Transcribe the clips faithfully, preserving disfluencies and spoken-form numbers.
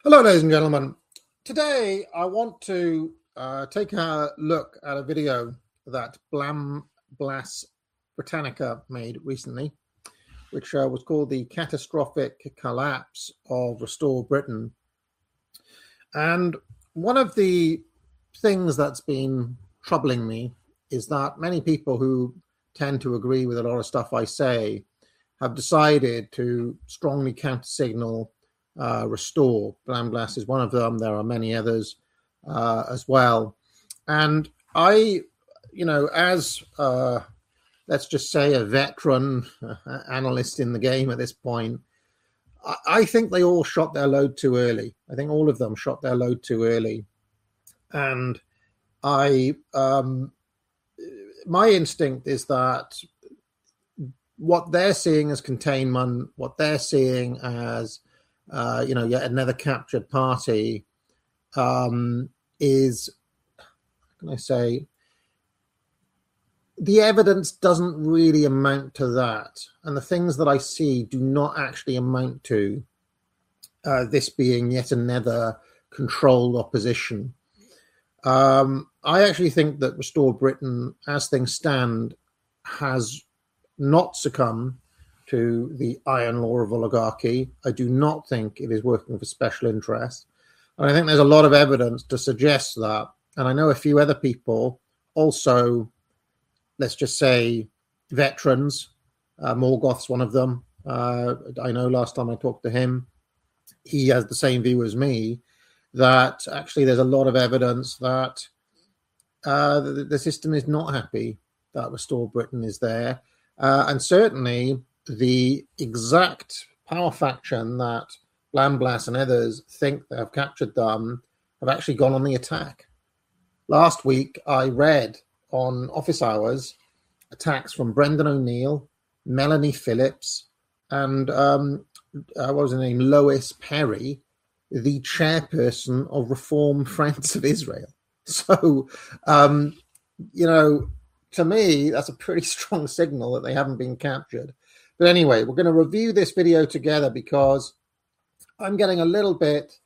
Hello, ladies and gentlemen. Today, I want to uh, take a look at a video that Blam Blas Britannica made recently, which uh, was called The Catastrophic Collapse of Restore Britain. And one of the things that's been troubling me is that many people who tend to agree with a lot of stuff I say have decided to strongly counter-signal Uh, Restore. Blam Blas is one of them. There are many others uh, as well. And I, you know, as uh, let's just say a veteran uh, analyst in the game at this point, I, I think they all shot their load too early. I think all of them shot their load too early. And I, um, my instinct is that what they're seeing as containment, what they're seeing as Uh, you know, yet another captured party um, is, how can I say, the evidence doesn't really amount to that. And the things that I see do not actually amount to uh, this being yet another controlled opposition. Um, I actually think that Restore Britain, as things stand, has not succumbed to the iron law of oligarchy. I do not think it is working for special interests. And I think there's a lot of evidence to suggest that. And I know a few other people also, let's just say, veterans. Uh, Morgoth's one of them. Uh, I know last time I talked to him, he has the same view as me, that actually there's a lot of evidence that uh, the, the system is not happy that Restore Britain is there. Uh, and certainly the exact power faction that Blam Blas and others think they have captured them have actually gone on the attack. Last week, I read on office hours attacks from Brendan O'Neill, Melanie Phillips, and um, uh, what was her name? Lois Perry, the chairperson of Reform Friends of Israel. So, um, you know, to me, that's a pretty strong signal that they haven't been captured. But anyway, we're going to review this video together because I'm getting a little bit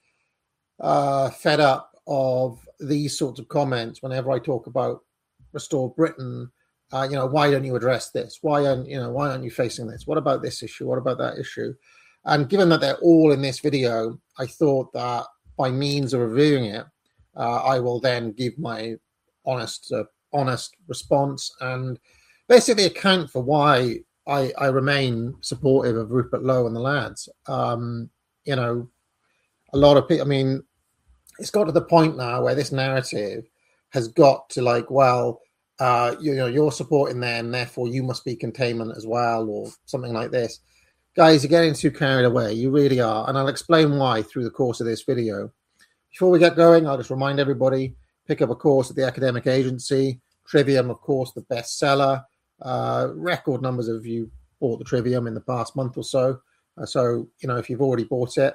uh, fed up of these sorts of comments whenever I talk about Restore Britain. Uh, you know, why don't you address this? Why aren't you know? Why aren't you facing this? What about this issue? What about that issue? And given that they're all in this video, I thought that by means of reviewing it, uh, I will then give my honest, uh, honest response and basically account for why I, I remain supportive of Rupert Lowe and the lads. Um, you know, a lot of people, I mean, it's got to the point now where this narrative has got to like, well, uh, you know, you're supporting them, therefore you must be containment as well, or something like this. Guys, you're getting too carried away. You really are. And I'll explain why through the course of this video. Before we get going, I'll just remind everybody, pick up a course at the Academic Agency. Trivium, of course, the bestseller. Uh, record numbers of you bought the Trivium in the past month or so. Uh, so, you know, if you've already bought it,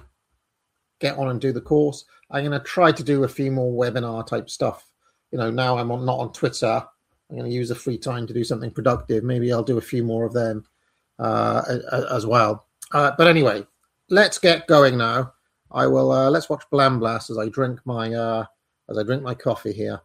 get on and do the course. I'm going to try to do a few more webinar type stuff. You know, now I'm on, not on Twitter. I'm going to use the free time to do something productive. Maybe I'll do a few more of them uh, as well. Uh, but anyway, let's get going now. I will. Uh, let's watch Blam Blas as I drink my uh, as I drink my coffee here.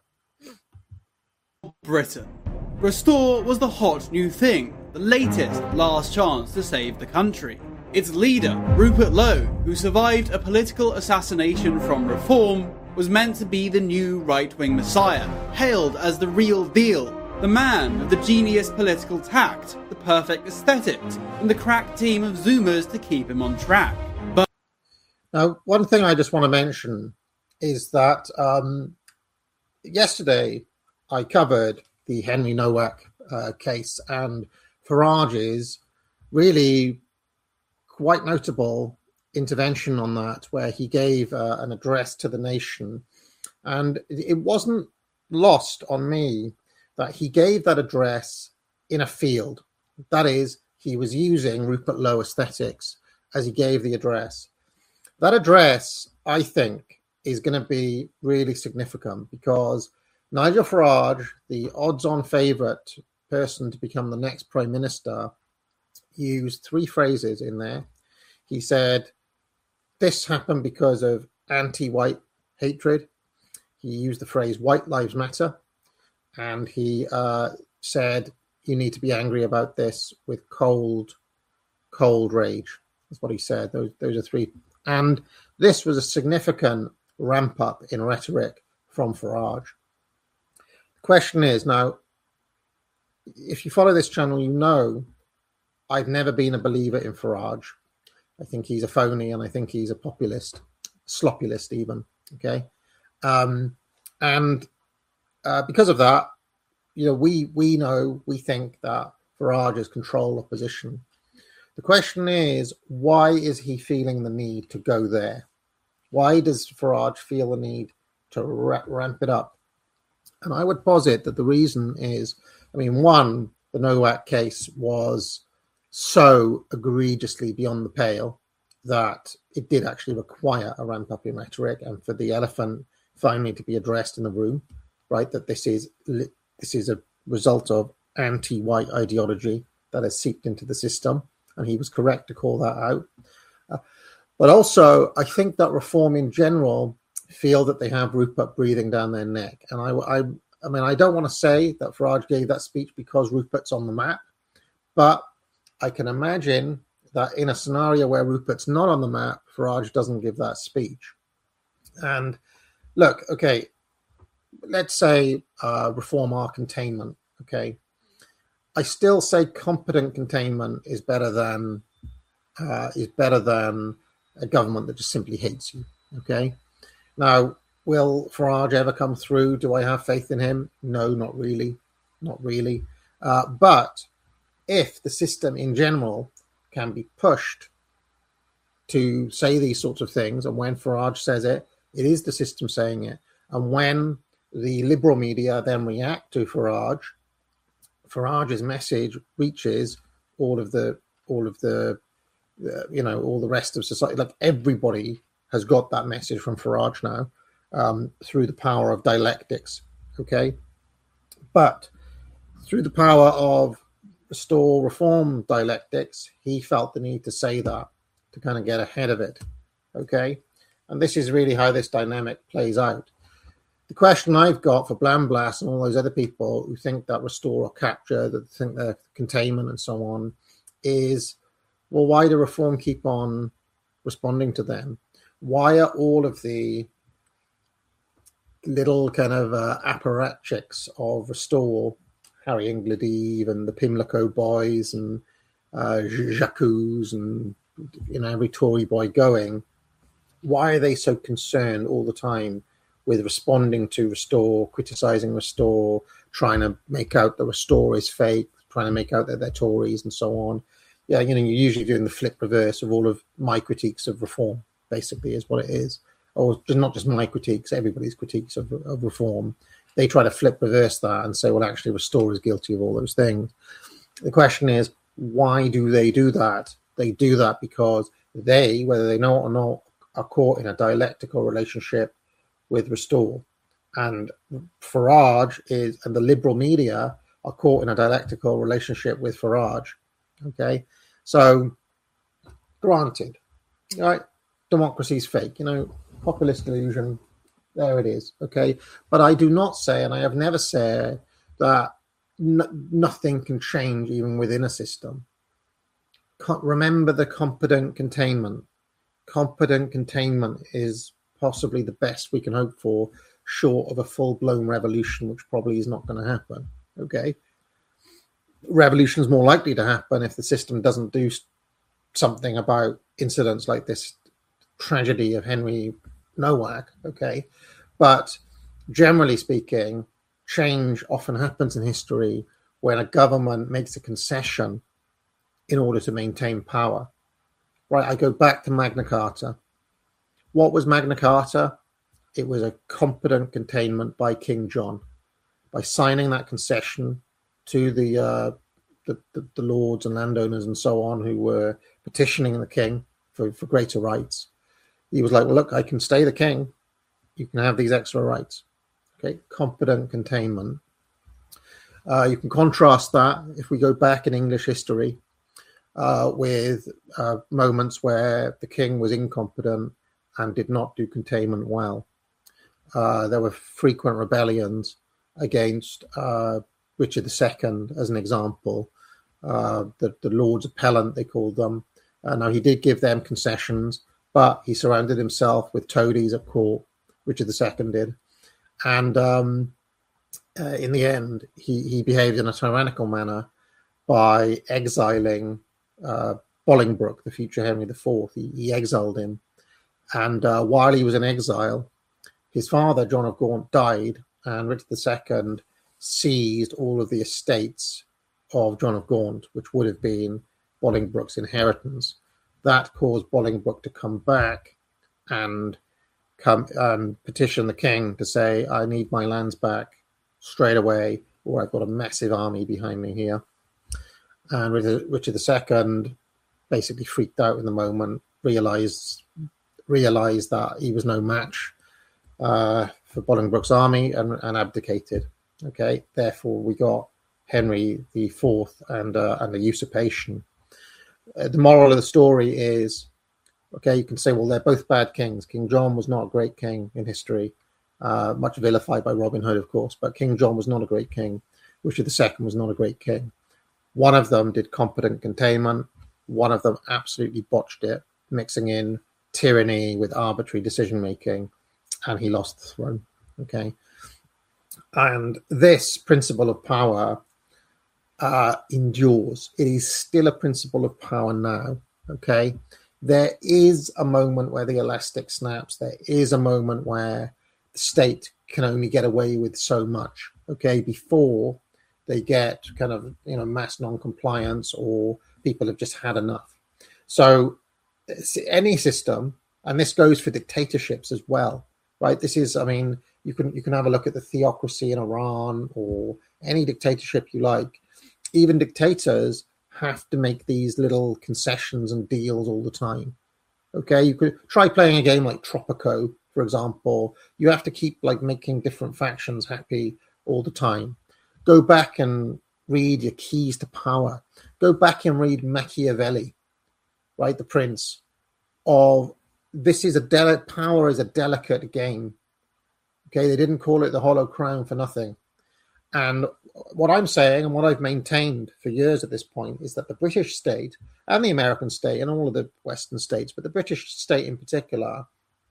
Britain. Restore was the hot new thing, the latest last chance to save the country. Its leader, Rupert Lowe, who survived a political assassination from Reform, was meant to be the new right-wing messiah, hailed as the real deal, the man with the genius political tact, the perfect aesthetics, and the crack team of Zoomers to keep him on track. But now, one thing I just want to mention is that um, yesterday I covered the Henry Nowak uh, case and Farage's really quite notable intervention on that, where he gave uh, an address to the nation. And it wasn't lost on me that he gave that address in a field. That is, he was using Rupert Lowe aesthetics as he gave the address. That address, I think, is going to be really significant because Nigel Farage, the odds-on favourite person to become the next Prime Minister, used three phrases in there. He said, this happened because of anti-white hatred. He used the phrase "white lives matter," and he uh, said, "You need to be angry about this with cold, cold rage." That's what he said. Those, those are three. And this was a significant ramp up in rhetoric from Farage. The question is now, if you follow this channel, you know I've never been a believer in Farage. I think he's a phony, and I think he's a populist, sloppulist even. Okay, um, and uh, because of that, you know, we we know we think that Farage is control opposition. The question is, why is he feeling the need to go there? Why does Farage feel the need to ra- ramp it up? And I would posit that the reason is, I mean, one, the Nowak case was so egregiously beyond the pale that it did actually require a ramp up in rhetoric, and for the elephant finally to be addressed in the room, right? That this is this is a result of anti-white ideology that has seeped into the system, and he was correct to call that out. Uh, but also, I think that Reform in general feel that they have Rupert breathing down their neck, and I, I, I mean, I don't want to say that Farage gave that speech because Rupert's on the map, but I can imagine that in a scenario where Rupert's not on the map, Farage doesn't give that speech. And look, okay, let's say uh, Reform are containment, okay? I still say competent containment is better than uh, is better than a government that just simply hates you, okay? Now, will Farage ever come through? Do I have faith in him? No, not really, not really. Uh, but if the system in general can be pushed to say these sorts of things, and when Farage says it, it is the system saying it. And when the liberal media then react to Farage, Farage's message reaches all of the, all of the, uh, you know, all the rest of society. Like everybody has got that message from Farage now um, through the power of dialectics. Okay, but through the power of Restore Reform dialectics, he felt the need to say that to kind of get ahead of it. Okay, and this is really how this dynamic plays out. The question I've got for Blamblas and all those other people who think that Restore or Capture, that think they're containment and so on, is, well, why do Reform keep on responding to them? Why are all of the little kind of uh, apparatchiks of Restore, Harry Ingledy and the Pimlico boys and uh, Jacques and, you know, every Tory boy going, why are they so concerned all the time with responding to Restore, criticizing Restore, trying to make out that Restore is fake, trying to make out that they're Tories and so on? Yeah, you know, you're usually doing the flip reverse of all of my critiques of Reform, basically, is what it is. Or just not just my critiques, everybody's critiques of, of Reform. They try to flip reverse that and say, well, actually, Restore is guilty of all those things. The question is, why do they do that? They do that because they, whether they know it or not, are caught in a dialectical relationship with Restore. And Farage is, and the liberal media are caught in a dialectical relationship with Farage. Okay, so granted, right, democracy's fake, you know, populist illusion, there it is. Okay, but I do not say, and I have never said, that n- nothing can change even within a system. Co- remember the competent containment. Competent containment is possibly the best we can hope for, short of a full-blown revolution, which probably is not going to happen. Okay, revolution is more likely to happen if the system doesn't do something about incidents like this tragedy of Henry Nowak. Okay, but generally speaking, change often happens in history when a government makes a concession in order to maintain power. Right, I go back to Magna Carta. What was Magna Carta? It was a competent containment by King John. By signing that concession to the, uh, the, the the lords and landowners and so on who were petitioning the king for, for greater rights, he was like, well, look, I can stay the king. You can have these extra rights. Okay, competent containment. Uh, you can contrast that if we go back in English history. uh, with uh, moments where the king was incompetent and did not do containment well. Uh, there were frequent rebellions against uh, Richard the Second, as an example. Uh, the, the Lords Appellant, they called them. Uh, now, he did give them concessions, but he surrounded himself with toadies at court, Richard the Second did. And um, uh, in the end, he, he behaved in a tyrannical manner by exiling uh, Bolingbroke, the future Henry the Fourth. He, he exiled him. And uh, while he was in exile, his father, John of Gaunt, died, and Richard the Second seized all of the estates of John of Gaunt, which would have been Bolingbroke's inheritance. That caused Bolingbroke to come back and come and petition the king to say, I need my lands back straight away, or I've got a massive army behind me here. And Richard, Richard the Second basically freaked out in the moment, realized realized that he was no match uh, for Bolingbroke's army, and, and abdicated. Okay, therefore we got Henry the Fourth and uh, and the usurpation. Uh, the moral of the story is, okay, you can say, well, they're both bad kings. King John was not a great king in history, uh, much vilified by Robin Hood, of course, but King John was not a great king. Richard the Second was not a great king. One of them did competent containment. One of them absolutely botched it, mixing in tyranny with arbitrary decision-making, and he lost the throne. Okay. And this principle of power uh, endures. It is still a principle of power now. Okay. There is a moment where the elastic snaps. There is a moment where the state can only get away with so much. Okay. Before they get kind of, you know, mass non-compliance, or people have just had enough. So any system, and this goes for dictatorships as well, right? This is, I mean, you can you can have a look at the theocracy in Iran or any dictatorship you like. Even dictators have to make these little concessions and deals all the time. Okay, you could try playing a game like Tropico, for example. You have to keep like making different factions happy all the time. Go back and read your Keys to Power. Go back and read Machiavelli, right? The Prince of this is a del- power is a delicate game. Okay, they didn't call it the Hollow Crown for nothing. And what I'm saying, and what I've maintained for years at this point, is that the British state and the American state and all of the Western states, but the British state in particular,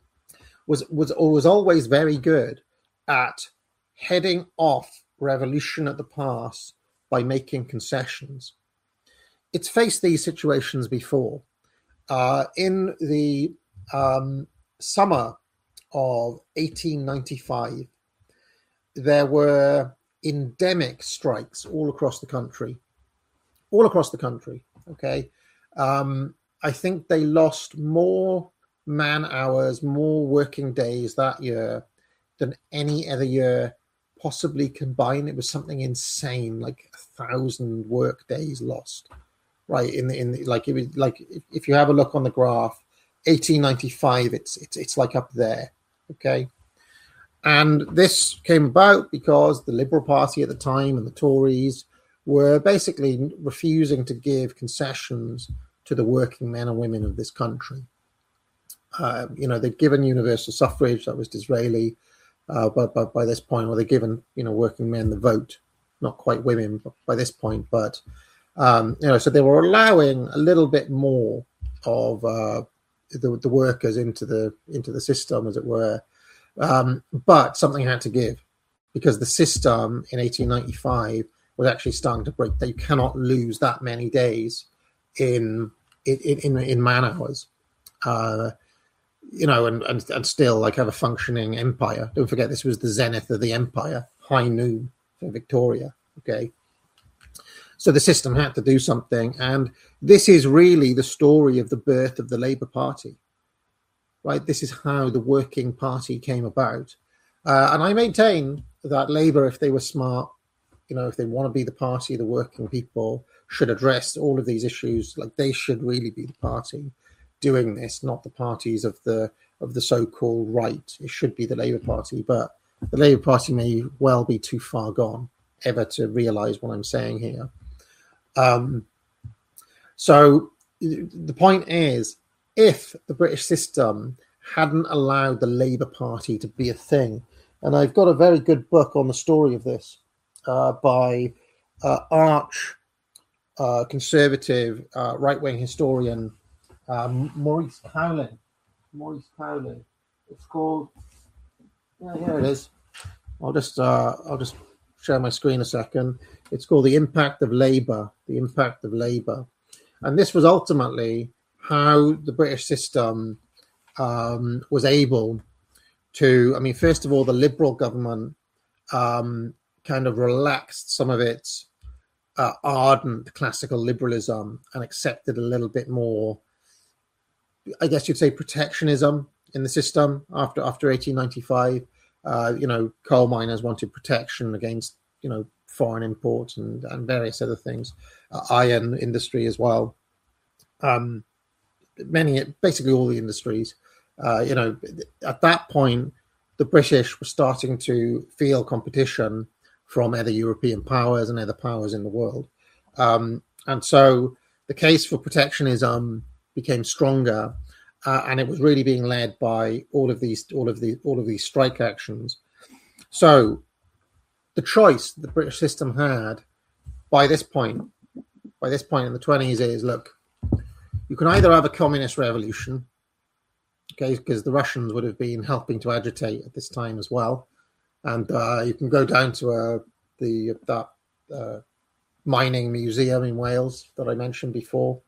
was was, was always very good at heading off revolution at the pass by making concessions. It's faced these situations before. Uh, in the um, summer of eighteen ninety-five, there were endemic strikes all across the country, all across the country. Okay. Um, I think they lost more man hours, more working days that year than any other year possibly combined. It was something insane, like a thousand work days lost, right? In the, in the, like, it was like, if, if you have a look on the graph, eighteen ninety-five, it's, it's, it's like up there. Okay. And this came about because the Liberal Party at the time and the Tories were basically refusing to give concessions to the working men and women of this country. Uh, you know, they'd given universal suffrage, that was Disraeli, uh, but, but by this point, well, they'd given, you know, working men the vote, not quite women by this point, but, um, you know, so they were allowing a little bit more of uh, the, the workers into the into the system, as it were. Um, but something had to give, because the system in eighteen ninety-five was actually starting to break. You cannot lose that many days in in in, in man hours, uh, you know, and, and and still like have a functioning empire. Don't forget, this was the zenith of the empire, high noon for Victoria. Okay, so the system had to do something, and this is really the story of the birth of the Labour Party. Right, this is how the working party came about, uh, and I maintain that Labour, if they were smart, you know, if they want to be the party of the working people, should address all of these issues. Like, they should really be the party doing this, not the parties of the of the so-called right. It should be the Labour Party, but the Labour Party may well be too far gone ever to realise what I'm saying here. Um, So the point is, if the British system hadn't allowed the Labour Party to be a thing, and I've got a very good book on the story of this uh, by uh, arch uh, conservative uh, right-wing historian um, Maurice Cowlin. Maurice Cowlin. It's called. Yeah, here it is. I'll just uh, I'll just share my screen a second. It's called The Impact of Labour. The Impact of Labour, and this was ultimately how the British system um, was able to. I mean, first of all, the Liberal government um, kind of relaxed some of its uh, ardent classical liberalism and accepted a little bit more, I guess you'd say, protectionism in the system after after eighteen ninety-five. Uh, you know, coal miners wanted protection against, you know, foreign imports and, and various other things. Uh, iron industry as well. Um, many, basically all the industries. Uh, you know, at that point, the British were starting to feel competition from other European powers and other powers in the world. Um, and so the case for protectionism became stronger. Uh, and it was really being led by all of these, all of the, all of these strike actions. So, the choice the British system had by this point, by this point in the twenties, is look, you can either have a communist revolution, okay, because the Russians would have been helping to agitate at this time as well, and uh, you can go down to uh, the that uh, mining museum in Wales that I mentioned before.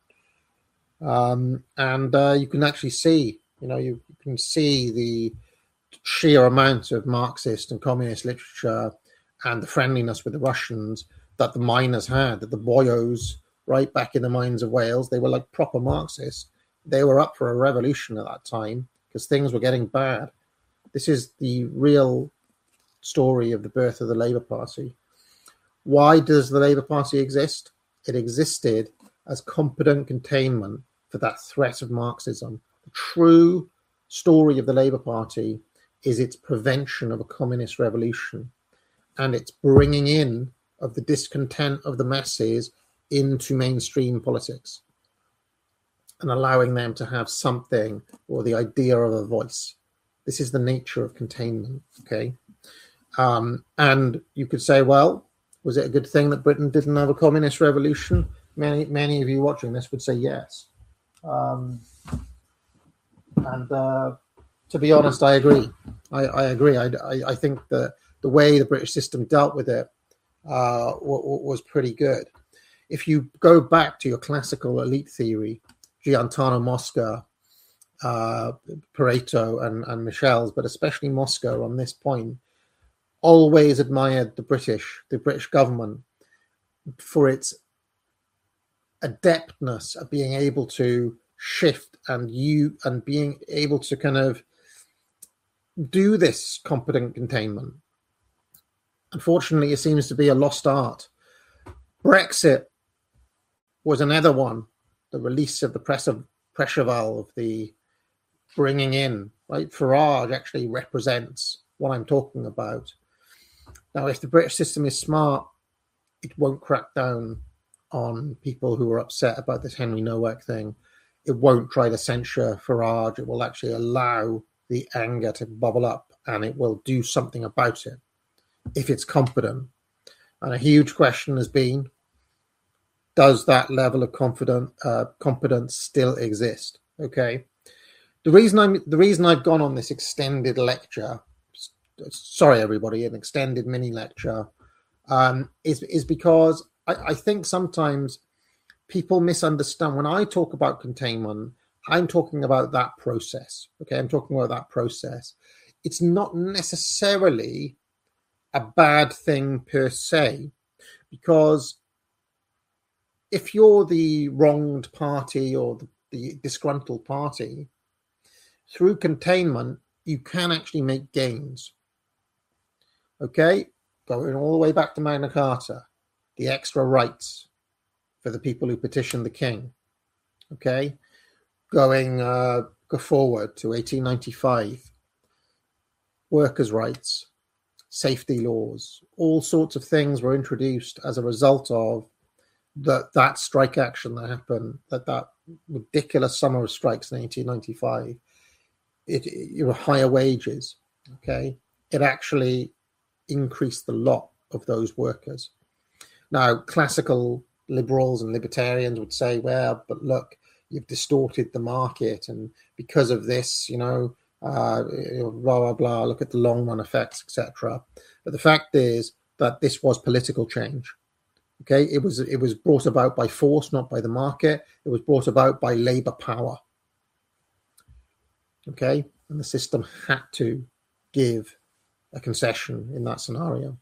Um, and uh, you can actually see, you know, you, you can see the sheer amount of Marxist and communist literature and the friendliness with the Russians that the miners had, that the boyos, right back in the mines of Wales, they were like proper Marxists. They were up for a revolution at that time because things were getting bad. This is the real story of the birth of the Labour Party. Why does the Labour Party exist? It existed as competent containment for that threat of Marxism. The true story of the Labour Party is its prevention of a communist revolution and its bringing in of the discontent of the masses into mainstream politics and allowing them to have something or the idea of a voice. This is the nature of containment, okay? Um, and you could say, well, was it a good thing that Britain didn't have a communist revolution? Many, many of you watching this would say yes. Um, and uh, to be honest, I agree. I, I agree. I, I, I think that the way the British system dealt with it uh, w- w- was pretty good. If you go back to your classical elite theory, Giordano Mosca, uh, Pareto and, and Michels, but especially Mosca on this point, always admired the British, the British government for its adeptness at being able to shift and you and being able to kind of do this competent containment. Unfortunately, it seems to be a lost art. Brexit was another one, the release of the pressure, pressure valve, the bringing in, right? Farage actually represents what I'm talking about. Now, if the British system is smart, it won't crack down on people who are upset about this Henry Nowak thing. It won't try to censure Farage. It will actually allow the anger to bubble up and it will do something about it if it's competent. And a huge question has been, does that level of confident, uh, competence still exist? Okay. The reason I'm the reason I've gone on this extended lecture, sorry everybody, an extended mini lecture, um, is is because I, I think sometimes people misunderstand. When I talk about containment, I'm talking about that process. Okay, I'm talking about that process. It's not necessarily a bad thing per se, because if you're the wronged party or the, the disgruntled party, through containment, you can actually make gains. Okay, going all the way back to Magna Carta, the extra rights for the people who petitioned the king. Okay, going uh, go forward to eighteen ninety-five, workers' rights, safety laws, all sorts of things were introduced as a result of that that strike action that happened, that that ridiculous summer of strikes in eighteen ninety-five, it, it you know, higher wages, okay, it actually increased the lot of those workers. Now, classical liberals and libertarians would say, well, but look, you've distorted the market, and because of this, you know, uh, blah, blah, blah, look at the long run effects, et cetera. But the fact is that this was political change. Okay, it was it was brought about by force, not by the market. It was brought about by labor power. Okay, and the system had to give a concession in that scenario.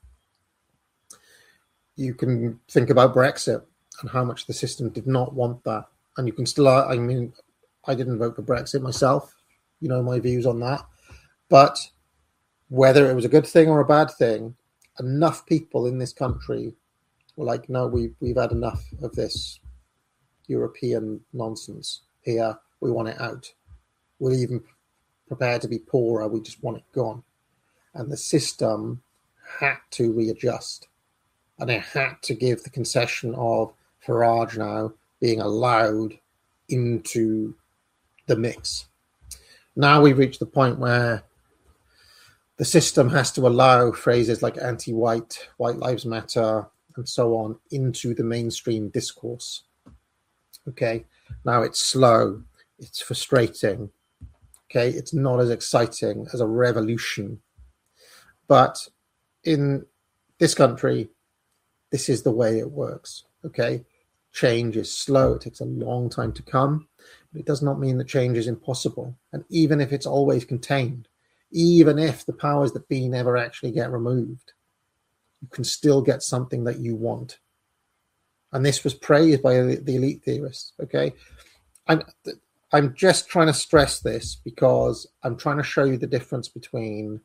You can think about Brexit and how much the system did not want that. And you can still, I mean, I didn't vote for Brexit myself. You know my views on that. But whether it was a good thing or a bad thing, enough people in this country were like, no, we, we've had enough of this European nonsense here. We want it out. We're even prepared to be poorer. We just want it gone. And the system had to readjust. And it had to give the concession of Farage now being allowed into the mix. Now we've reached the point where the system has to allow phrases like anti-white, white lives matter, and so on into the mainstream discourse. Okay, now it's slow, it's frustrating. Okay, it's not as exciting as a revolution. But in this country, this is the way it works. Okay, change is slow, it takes a long time to come, but it does not mean that change is impossible. And even if it's always contained, even if the powers that be never actually get removed, you can still get something that you want. And this was praised by the elite theorists. Okay, I'm I'm just trying to stress this because I'm trying to show you the difference between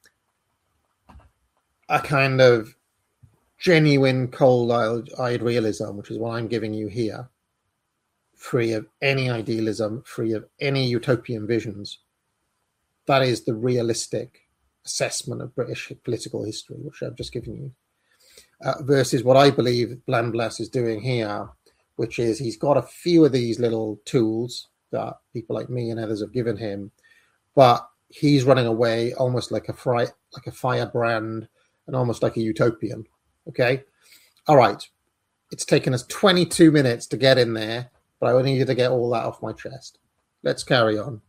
a kind of genuine cold-eyed realism, which is what I'm giving you here, free of any idealism, free of any utopian visions. That is the realistic assessment of British political history, which I've just given you, uh, versus what I believe Blambless is doing here, which is he's got a few of these little tools that people like me and others have given him, but he's running away almost like a fry, like a firebrand and almost like a utopian. Okay, all right. It's taken us twenty-two minutes to get in there, but I needed to get all that off my chest. Let's carry on.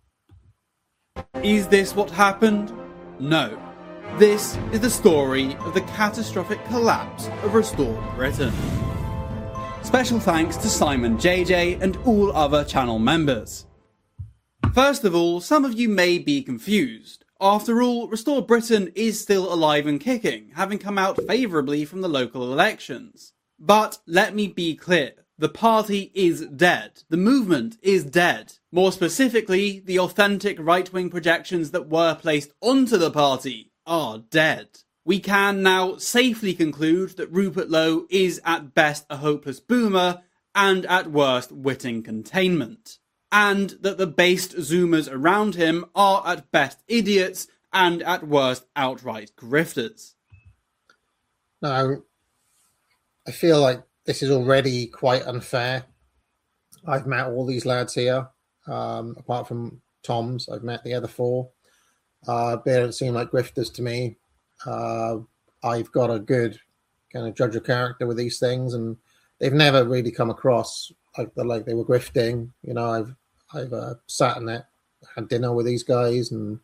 Is this what happened? No. This is the story of the catastrophic collapse of Restore Britain. Special thanks to Simon J J and all other channel members. First of all, some of you may be confused. After all, Restore Britain is still alive and kicking, having come out favourably from the local elections. But let me be clear, the party is dead. The movement is dead. More specifically, the authentic right-wing projections that were placed onto the party are dead. We can now safely conclude that Rupert Lowe is at best a hopeless boomer and at worst witting containment. And that the based Zoomers around him are at best idiots and at worst outright grifters. Now, I feel like this is already quite unfair. I've met all these lads here, um, apart from Tom's. I've met the other four. Uh, they don't seem like grifters to me. Uh, I've got a good kind of judge of character with these things, and they've never really come across like the, like they were grifting. You know, I've I've uh, sat in it, had dinner with these guys, and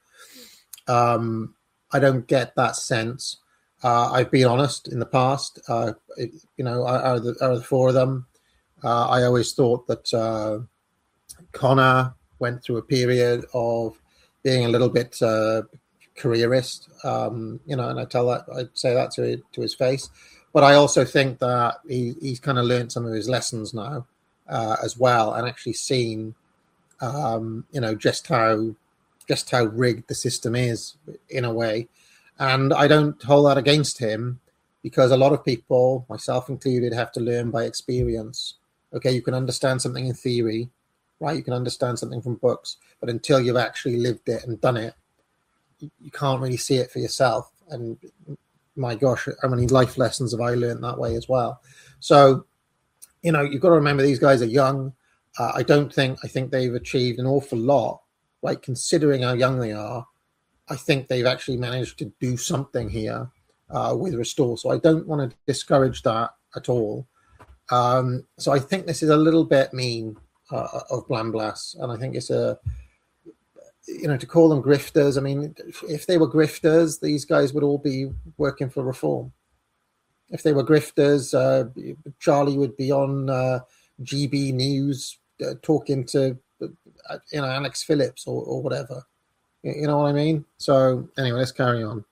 um, I don't get that sense. Uh, I've been honest in the past. Uh, it, you know, out of, the, out of the four of them, uh, I always thought that uh, Connor went through a period of being a little bit uh, careerist. Um, you know, and I tell that I say that to to his face. But I also think that he, he's kind of learned some of his lessons now uh, as well, and actually seen. Um, you know, just how just how rigged the system is in a way. And I don't hold that against him because a lot of people, myself included, have to learn by experience. Okay, you can understand something in theory, right? You can understand something from books, but until you've actually lived it and done it, you, you can't really see it for yourself. And my gosh, how many life lessons have I learned that way as well? So you know, you've got to remember these guys are young. Uh, I don't think, I think they've achieved an awful lot, right? Considering how young they are, I think they've actually managed to do something here uh, with Restore. So I don't want to discourage that at all. Um, so I think this is a little bit mean uh, of Blamblas. And I think it's a, you know, to call them grifters. I mean, if they were grifters, these guys would all be working for Reform. If they were grifters, uh, Charlie would be on uh, G B News uh, talking to, uh, you know, Alex Phillips or, or whatever. You know what I mean? So anyway, let's carry on.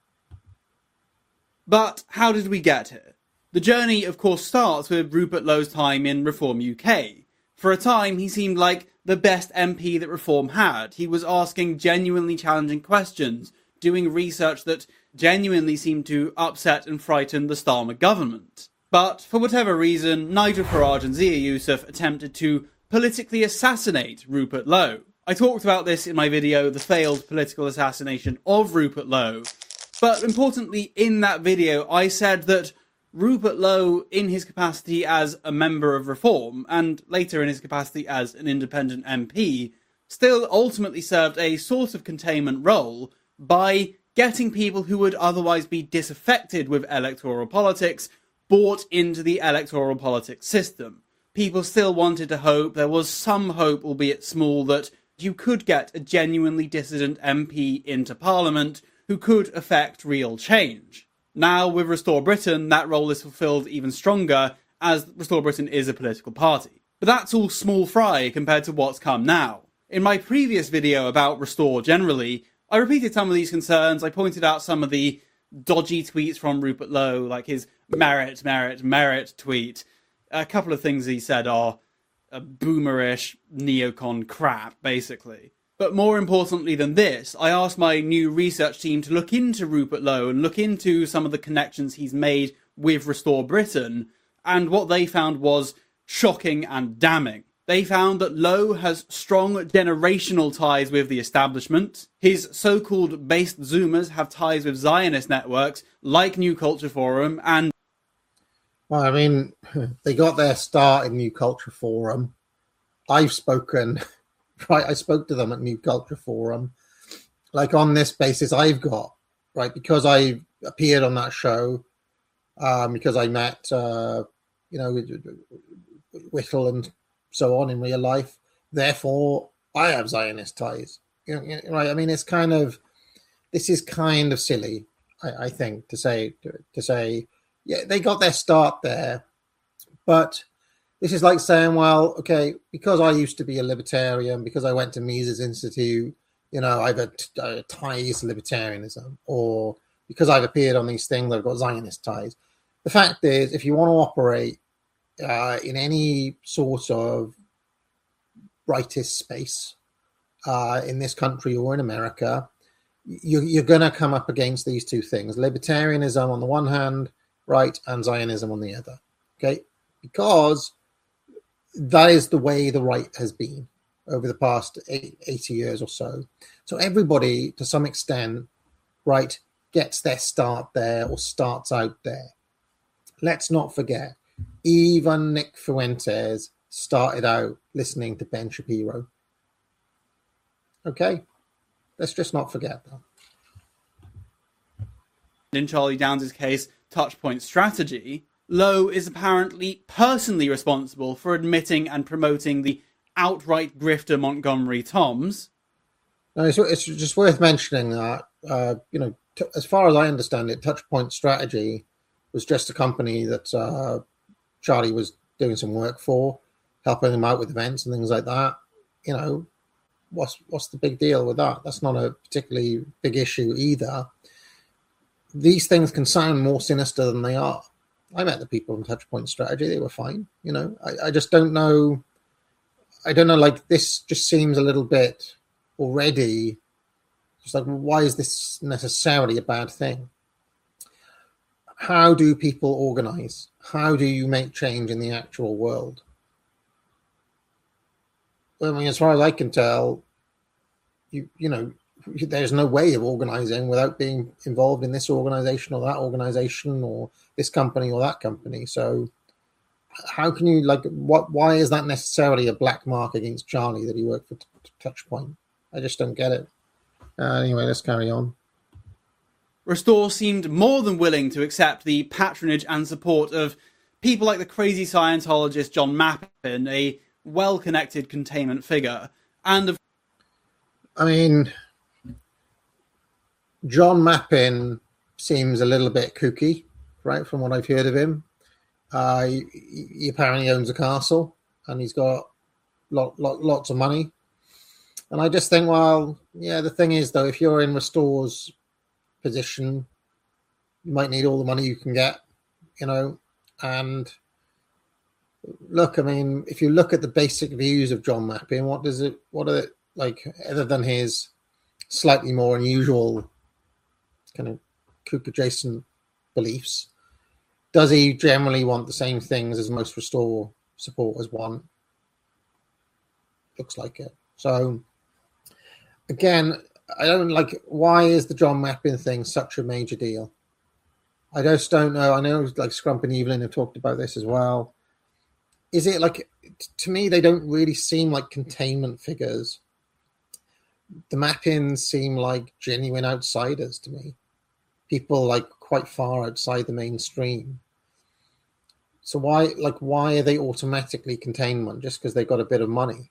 But how did we get here? The journey, of course, starts with Rupert Lowe's time in Reform U K. For a time, he seemed like the best M P that Reform had. He was asking genuinely challenging questions, doing research that genuinely seemed to upset and frighten the Starmer government. But for whatever reason, Nigel Farage and Zia Yusuf attempted to politically assassinate Rupert Lowe. I talked about this in my video, The Failed Political Assassination of Rupert Lowe. But importantly, in that video, I said that Rupert Lowe, in his capacity as a member of Reform, and later in his capacity as an independent M P, still ultimately served a sort of containment role by getting people who would otherwise be disaffected with electoral politics bought into the electoral politics system. People still wanted to hope, there was some hope, albeit small, that you could get a genuinely dissident M P into Parliament who could affect real change. Now, with Restore Britain, that role is fulfilled even stronger, as Restore Britain is a political party. But that's all small fry compared to what's come now. In my previous video about Restore generally, I repeated some of these concerns. I pointed out some of the dodgy tweets from Rupert Lowe, like his merit, merit, merit tweet. A couple of things he said are a boomerish neocon crap, basically. But more importantly than this, I asked my new research team to look into Rupert Lowe and look into some of the connections he's made with Restore Britain, and what they found was shocking and damning. They found that Lowe has strong generational ties with the establishment. His so-called based Zoomers have ties with Zionist networks like New Culture Forum and... Well, I mean, they got their start in New Culture Forum. I've spoken... Right, I spoke to them at New Culture Forum. Like on this basis, I've got, right, because I appeared on that show, um, because I met, uh, you know, Whittle and so on in real life. Therefore, I have Zionist ties. You know, right? I mean, it's kind of, this is kind of silly, I, I think, to say, to, to say, yeah, they got their start there, but this is like saying, well, okay, because I used to be a libertarian, because I went to Mises Institute, you know, I've got uh, ties to libertarianism, or because I've appeared on these things, I've got Zionist ties. The fact is, if you want to operate uh, in any sort of rightist space uh, in this country or in America, you, you're going to come up against these two things: libertarianism on the one hand, right, and Zionism on the other. Okay, because that is the way the right has been over the past eighty years or so. So everybody, to some extent, right, gets their start there or starts out there. Let's not forget, even Nick Fuentes started out listening to Ben Shapiro. Okay? Let's just not forget that. In Charlie Downes' case, Touchpoint Strategy, Lowe is apparently personally responsible for admitting and promoting the outright grifter Montgomery Toms. No, it's, it's just worth mentioning that, uh, you know, t- as far as I understand it, Touchpoint Strategy was just a company that uh, Charlie was doing some work for, helping him out with events and things like that. You know, what's what's the big deal with that? That's not a particularly big issue either. These things can sound more sinister than they are. I met the people from Touchpoint Strategy. They were fine. You know, I, I just don't know. I don't know, like, this just seems a little bit already, just like, why is this necessarily a bad thing? How do people organize? How do you make change in the actual world? Well, I mean, as far as I can tell, you you know, there's no way of organizing without being involved in this organization or that organization or this company or that company. So how can you, like, what? Why is that necessarily a black mark against Charlie that he worked for t- Touchpoint? I just don't get it. Uh, anyway, let's carry on. Restore seemed more than willing to accept the patronage and support of people like the crazy Scientologist John Mappin, a well-connected containment figure, and of... I mean, John Mappin seems a little bit kooky, right, from what I've heard of him. Uh, he, he apparently owns a castle, and he's got lot, lot, lots of money. And I just think, well, yeah, the thing is, though, if you're in Restore's position, you might need all the money you can get, you know. And look, I mean, if you look at the basic views of John Mappin, what does it, what are it like, other than his slightly more unusual kind of kook adjacent beliefs? Does he generally want the same things as most Restore supporters want? Looks like it. So, again, I don't like, why is the John Mappin thing such a major deal? I just don't know. I know like Scrump and Evelyn have talked about this as well. Is it like, to me, they don't really seem like containment figures. The Mappins seem like genuine outsiders to me. People like quite far outside the mainstream. So why, like, why are they automatically containment just because they've got a bit of money?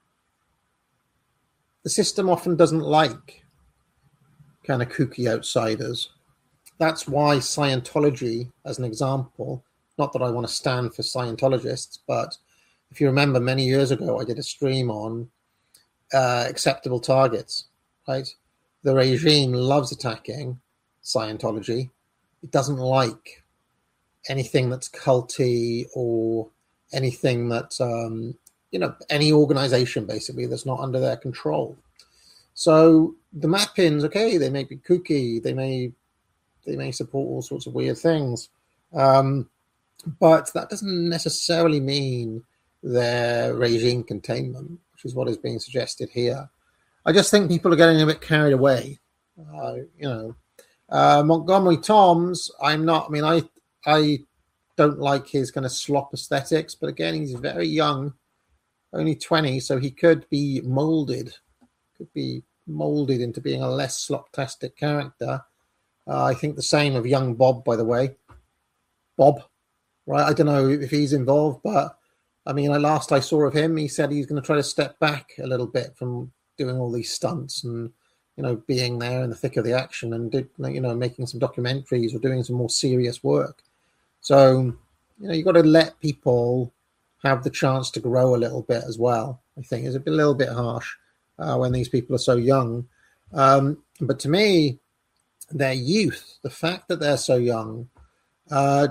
The system often doesn't like kind of kooky outsiders. That's why Scientology, as an example, not that I want to stand for Scientologists, but if you remember many years ago, I did a stream on uh, acceptable targets, right? The regime loves attacking Scientology. It doesn't like anything that's culty or anything that, um, you know, any organization basically that's not under their control. So the Mappins, okay, they may be kooky, they may they may support all sorts of weird things, um, but that doesn't necessarily mean they're regime containment, which is what is being suggested here. I just think people are getting a bit carried away. Uh, you know, uh, Montgomery Toms, I'm not, I mean, I I don't like his kind of slop aesthetics, but again, he's very young, only twenty, so he could be molded, could be molded into being a less slop-tastic character. Uh, I think the same of young Bob, by the way. Bob, right? I don't know if he's involved, but I mean, last I saw of him, he said he's going to try to step back a little bit from doing all these stunts and, you know, being there in the thick of the action and, you know, making some documentaries or doing some more serious work. So, you know, you've got to let people have the chance to grow a little bit as well. I think it's a, bit, a little bit harsh uh, when these people are so young. Um, but to me, their youth, the fact that they're so young, uh,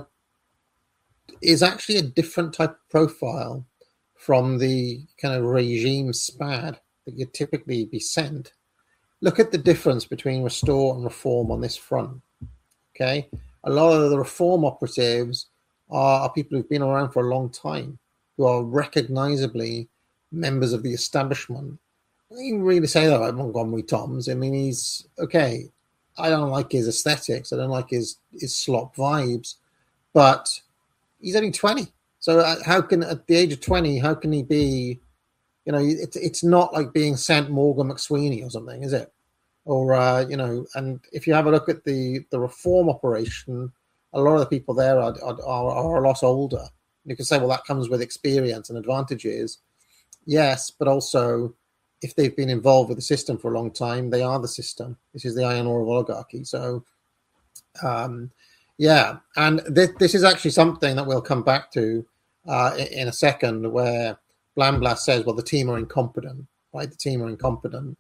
is actually a different type of profile from the kind of regime SPAD that you'd typically be sent. Look at the difference between Restore and Reform on this front. Okay, a lot of the Reform operatives are, are people who've been around for a long time, who are recognizably members of the establishment. I can really say that about Montgomery Toms. I mean, he's okay. I don't like his aesthetics. I don't like his, his slop vibes, but he's only twenty. So how can, at the age of twenty, how can he be, you know, it's it's not like being sent Morgan McSweeney or something, is it? Or, uh, you know, and if you have a look at the, the Reform operation, a lot of the people there are, are, are a lot older. You can say, well, that comes with experience and advantages. Yes, but also, if they've been involved with the system for a long time, they are the system. This is the iron ore of oligarchy. So, um, yeah, and th- this is actually something that we'll come back to uh, in, in a second, where Blamblas says, well, the team are incompetent, right? The team are incompetent.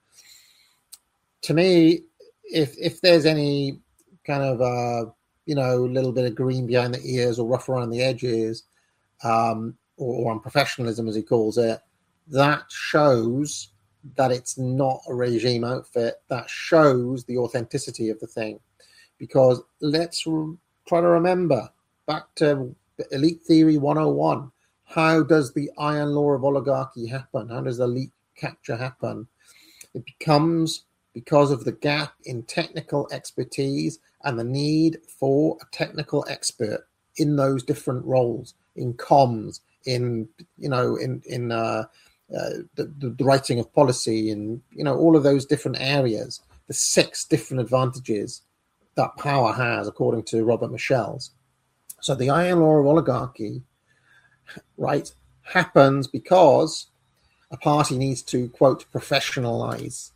To me, if if there's any kind of, uh, you know, little bit of green behind the ears or rough around the edges, um, or, or unprofessionalism, as he calls it, that shows that it's not a regime outfit. That shows the authenticity of the thing. Because let's re- try to remember, back to Elite Theory one oh one, how does the iron law of oligarchy happen? How does elite capture happen? It becomes because of the gap in technical expertise and the need for a technical expert in those different roles. in comms, in you know, in in uh, uh, the, the writing of policy, and you know, all of those different areas, the six different advantages that power has, according to Robert Michels. So the iron law of oligarchy, right, happens because a party needs to, quote, professionalize.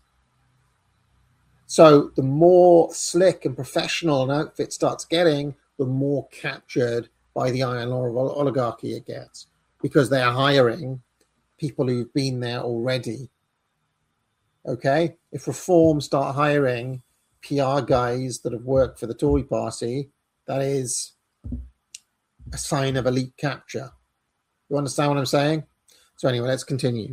So the more slick and professional an outfit starts getting, the more captured by the iron law of oligarchy it gets, because they are hiring people who've been there already. Okay? If Reform start hiring P R guys that have worked for the Tory party, that is a sign of elite capture. You understand what I'm saying? So anyway, let's continue.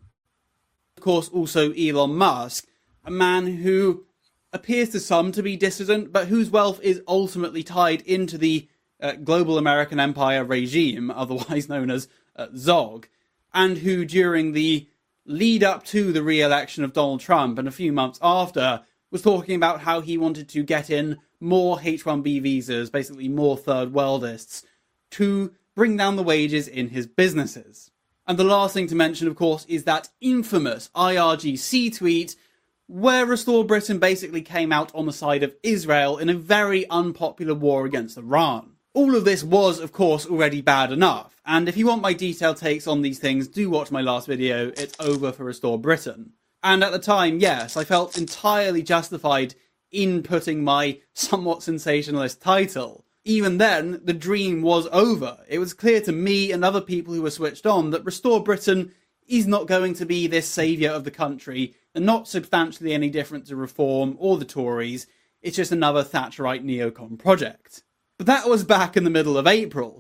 Of course, also Elon Musk, a man who appears to some to be dissident, but whose wealth is ultimately tied into the uh, global American empire regime, otherwise known as uh, Zog, and who during the lead up to the re-election of Donald Trump and a few months after was talking about how he wanted to get in more H one B visas, basically more third worldists, to bring down the wages in his businesses. And the last thing to mention, of course, is that infamous I R G C tweet where Restore Britain basically came out on the side of Israel in a very unpopular war against Iran. All of this was, of course, already bad enough, and if you want my detailed takes on these things, do watch my last video. It's over for Restore Britain. And at the time, yes, I felt entirely justified in putting my somewhat sensationalist title. Even then, the dream was over. It was clear to me and other people who were switched on that Restore Britain is not going to be this saviour of the country, and not substantially any different to Reform or the Tories. It's just another Thatcherite neocon project. But that was back in the middle of April.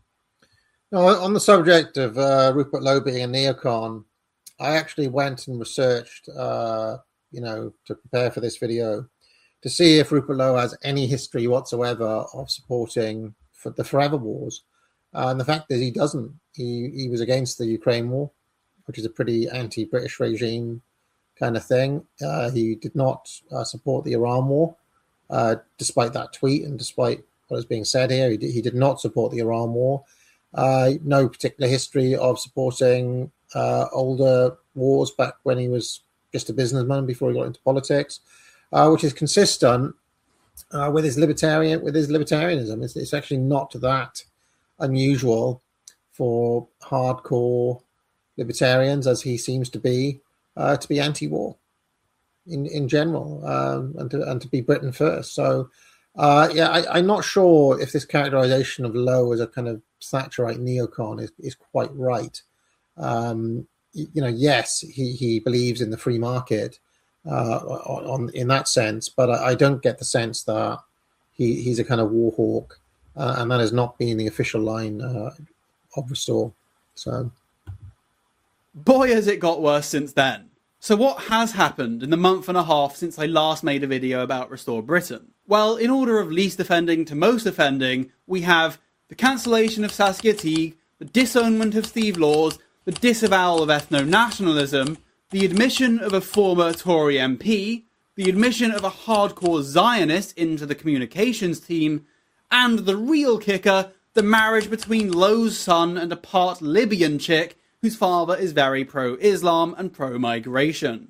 No, on the subject of uh, Rupert Lowe being a neocon, I actually went and researched, uh, you know, to prepare for this video, to see if Rupert Lowe has any history whatsoever of supporting for the Forever Wars. Uh, and the fact is he doesn't. He, he was against the Ukraine war, which is a pretty anti-British regime kind of thing. Uh, he did not uh, support the Iran war, uh, despite that tweet and despite what is being said here. He did, he did not support the Iran war. Uh, no particular history of supporting uh, older wars back when he was just a businessman before he got into politics, uh, which is consistent uh, with his libertarian with his libertarianism. It's, it's actually not that unusual for hardcore libertarians, as he seems to be, uh, to be anti-war in in general, um, and to and to be Britain first. So. Uh, yeah, I, I'm not sure if this characterization of Lowe as a kind of Thatcherite neocon is, is quite right. Um, you know, yes, he, he believes in the free market uh, on, on in that sense, but I, I don't get the sense that he, he's a kind of war hawk, uh, and that has not been the official line uh, of Restore. So, boy, has it got worse since then. So what has happened in the month and a half since I last made a video about Restore Britain? Well, in order of least offending to most offending, we have the cancellation of Saskia Teague, the disownment of Steve Laws, the disavowal of ethno-nationalism, the admission of a former Tory M P, the admission of a hardcore Zionist into the communications team, and the real kicker, the marriage between Lowe's son and a part Libyan chick whose father is very pro-Islam and pro-migration.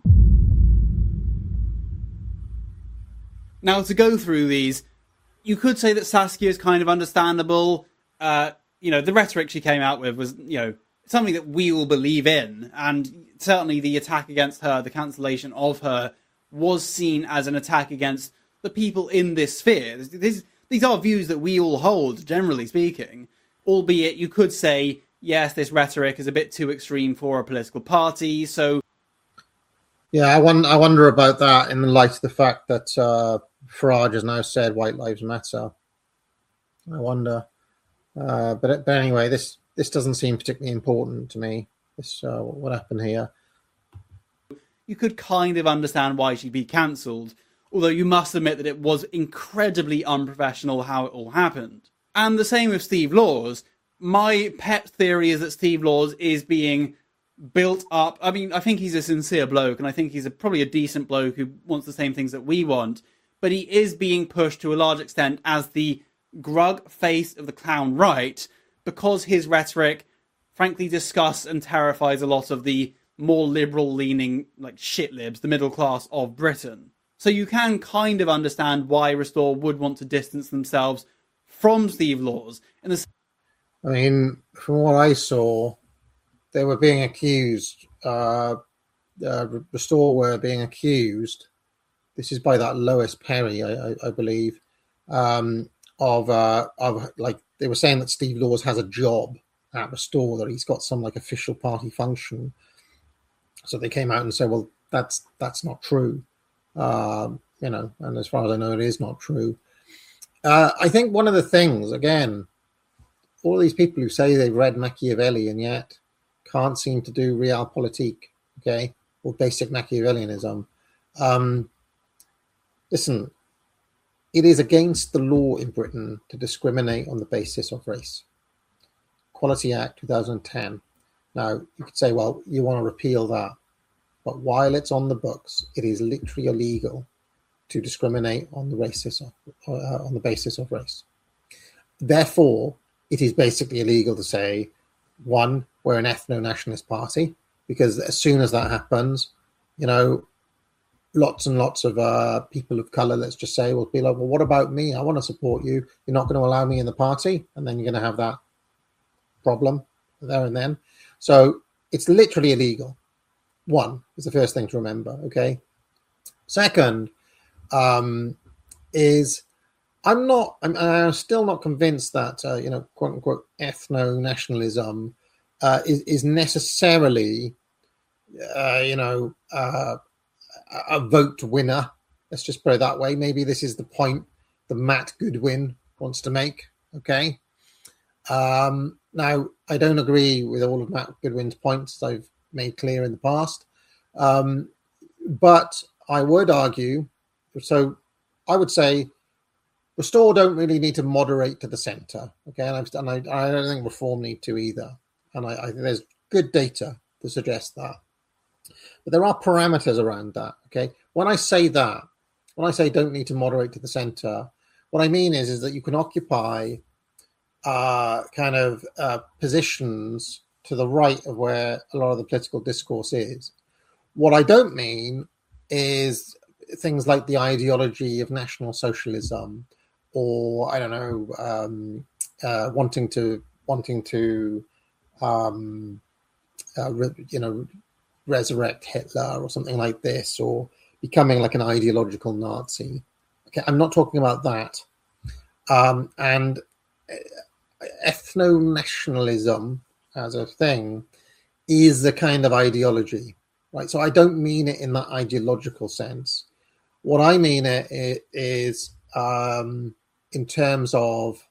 Now, to go through these, you could say that Saskia is kind of understandable. Uh, you know, the rhetoric she came out with was, you know, something that we all believe in. And certainly the attack against her, the cancellation of her, was seen as an attack against the people in this sphere. This, these are views that we all hold, generally speaking. Albeit, you could say, yes, this rhetoric is a bit too extreme for a political party, so... Yeah, I, won- I wonder about that in the light of the fact that uh, Farage has now said white lives matter. I wonder. Uh, but but anyway, this, this doesn't seem particularly important to me, this uh, what happened here. You could kind of understand why she'd be cancelled, although you must admit that it was incredibly unprofessional how it all happened. And the same with Steve Laws. My pet theory is that Steve Laws is being built up. I mean, I think he's a sincere bloke, and I think he's a, probably a decent bloke who wants the same things that we want, but he is being pushed to a large extent as the grug face of the clown right, because his rhetoric frankly disgusts and terrifies a lot of the more liberal-leaning, like, shitlibs, the middle class of Britain. So you can kind of understand why Restore would want to distance themselves from Steve Laws. In the... I mean, from what I saw, they were being accused, uh, uh, Restore were being accused, this is by that Lois Perry, I, I, I believe, um, of, uh, of, like, they were saying that Steve Laws has a job at Restore, that he's got some, like, official party function. So they came out and said, well, that's that's not true. Um, you know, and as far as I know, it is not true. Uh, I think one of the things, again, all these people who say they've read Machiavelli and yet can't seem to do realpolitik, okay, or basic Machiavellianism. Um, listen, it is against the law in Britain to discriminate on the basis of race. Equality Act two thousand ten. Now, you could say, well, you want to repeal that. But while it's on the books, it is literally illegal to discriminate on the basis of, uh, on the basis of race. Therefore, it is basically illegal to say, one, we're an ethno-nationalist party, because as soon as that happens, you know, lots and lots of uh, people of colour, let's just say, will be like, well, what about me? I want to support you. You're not going to allow me in the party. And then you're going to have that problem there and then. So it's literally illegal. One is the first thing to remember, okay? Second um, is I'm not, I'm, I'm still not convinced that, uh, you know, quote unquote, ethno-nationalism uh, is, is necessarily, uh, you know, uh, a vote winner. Let's just put it that way. Maybe this is the point that Matt Goodwin wants to make, okay? Um, now, I don't agree with all of Matt Goodwin's points, as I've made clear in the past. Um, but I would argue, so I would say Restore don't really need to moderate to the centre, okay? And, I've, and I, I don't think Reform need to either. And I, I think there's good data to suggest that. But there are parameters around that, okay? When I say that, when I say don't need to moderate to the centre, what I mean is, is that you can occupy uh, kind of uh, positions to the right of where a lot of the political discourse is. What I don't mean is things like the ideology of National Socialism, or I don't know, um, uh, wanting to wanting to um, uh, re- you know resurrect Hitler or something like this, or becoming like an ideological Nazi. Okay, I'm not talking about that. Um, and ethno-nationalism as a thing is a kind of ideology, right? So I don't mean it in that ideological sense. What I mean it, it is um, in terms of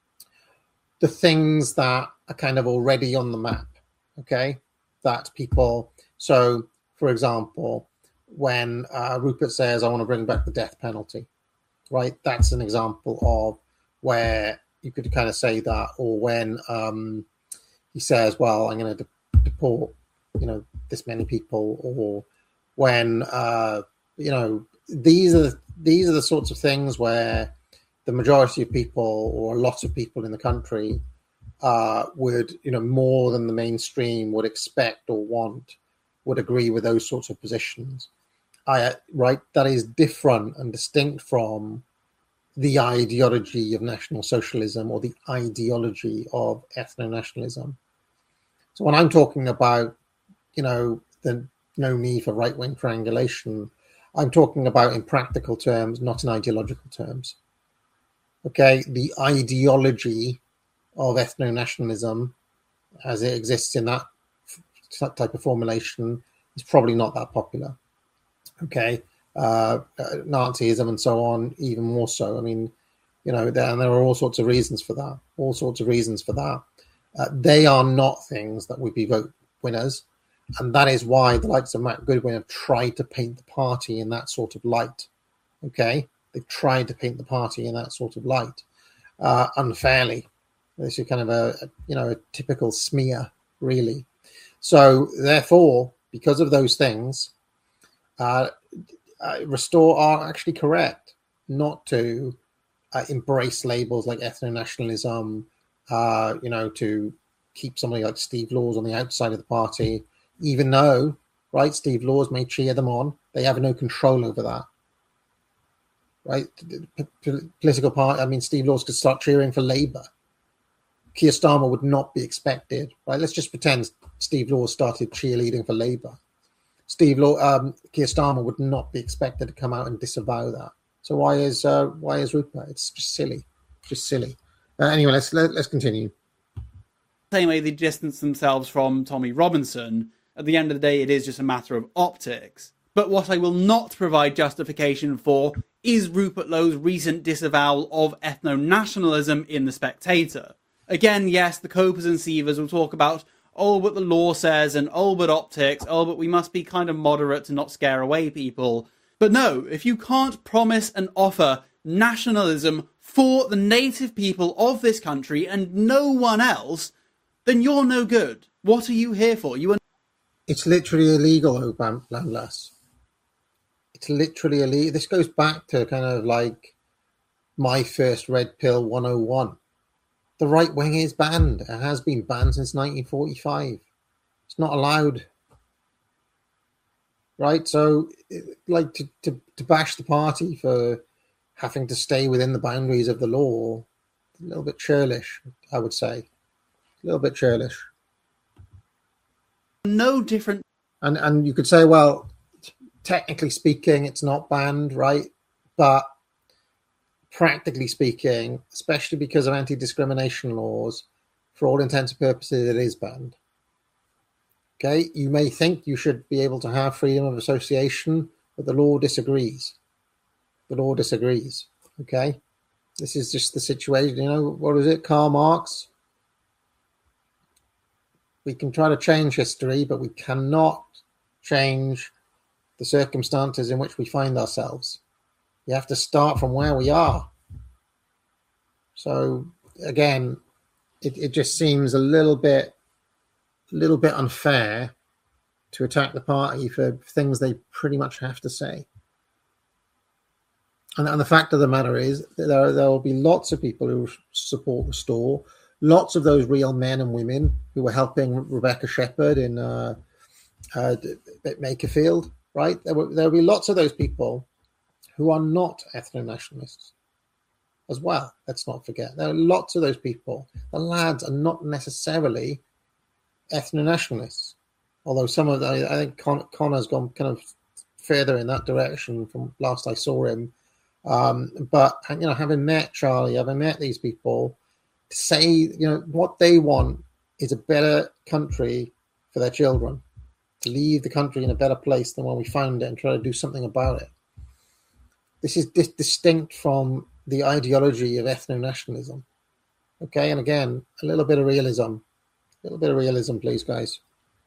the things that are kind of already on the map, okay? That people, so for example, when uh, Rupert says, I want to bring back the death penalty, right? That's an example of where you could kind of say that, or when um, he says, well, I'm going to de- deport, you know, this many people, or when, uh, you know, these are, the, these are the sorts of things where the majority of people, or a lot of people in the country, uh, would, you know, more than the mainstream would expect or want, would agree with those sorts of positions. I, right, that is different and distinct from the ideology of National Socialism or the ideology of ethno-nationalism. So when I'm talking about, you know, the no need for right-wing triangulation, I'm talking about in practical terms, not in ideological terms. Okay, the ideology of ethno-nationalism as it exists in that type of formulation is probably not that popular. Okay, uh, Nazism and so on, even more so. I mean, you know, there, and there are all sorts of reasons for that, all sorts of reasons for that. Uh, they are not things that would be vote winners. And that is why the likes of Matt Goodwin have tried to paint the party in that sort of light. Okay, they've tried to paint the party in that sort of light uh, unfairly. This is kind of a, a, you know, a typical smear, really. So therefore, because of those things, uh, uh, Restore are actually correct not to uh, embrace labels like ethno-nationalism uh, you know, to keep somebody like Steve Laws on the outside of the party, even though, right, Steve Laws may cheer them on. They have no control over that. Right? P- p- political party, I mean, Steve Laws could start cheering for Labour. Keir Starmer would not be expected, right? Let's just pretend Steve Laws started cheerleading for Labour. Steve Law, um, Keir Starmer would not be expected to come out and disavow that. So why is uh, why is Rupert? It's just silly, just silly. Uh, anyway, let's let, let's continue. Same way they distance themselves from Tommy Robinson. At the end of the day, it is just a matter of optics. But what I will not provide justification for is Rupert Lowe's recent disavowal of ethno-nationalism in The Spectator. Again, yes, the Copers and Sievers will talk about, oh, but the law says, and oh, but optics, oh, but we must be kind of moderate to not scare away people. But no, if you can't promise and offer nationalism for the native people of this country and no one else, then you're no good. What are you here for? You are. It's literally illegal, Landlass. It's literally illegal. This goes back to kind of like my first red pill one oh one. The right wing is banned. It has been banned since nineteen forty-five. It's not allowed. Right? So, like, to, to, to bash the party for having to stay within the boundaries of the law, a little bit churlish, I would say. A little bit churlish. No different. And and you could say, well, technically speaking, it's not banned, right? But practically speaking, especially because of anti-discrimination laws, for all intents and purposes, it is banned. Okay, you may think you should be able to have freedom of association, but the law disagrees. The law disagrees. Okay, this is just the situation. You know, what is it? Karl Marx. We can try to change history, but we cannot change the circumstances in which we find ourselves. You have to start from where we are. So again, it, it just seems a little bit, a little bit unfair to attack the party for things they pretty much have to say. And, and the fact of the matter is that there, there will be lots of people who support Restore, lots of those real men and women who were helping Rebecca Shepherd in uh, uh, Makerfield, right? There will, there will be lots of those people who are not ethno-nationalists as well. Let's not forget. There are lots of those people. The lads are not necessarily ethno-nationalists, although some of them, I think Con- Connor's gone kind of further in that direction from last I saw him. Um, but, you know, having met Charlie, having met these people, to say, you know, what they want is a better country for their children, to leave the country in a better place than when we found it and try to do something about it. This is dis- distinct from the ideology of ethno-nationalism. Okay, and again, a little bit of realism. A little bit of realism, please, guys.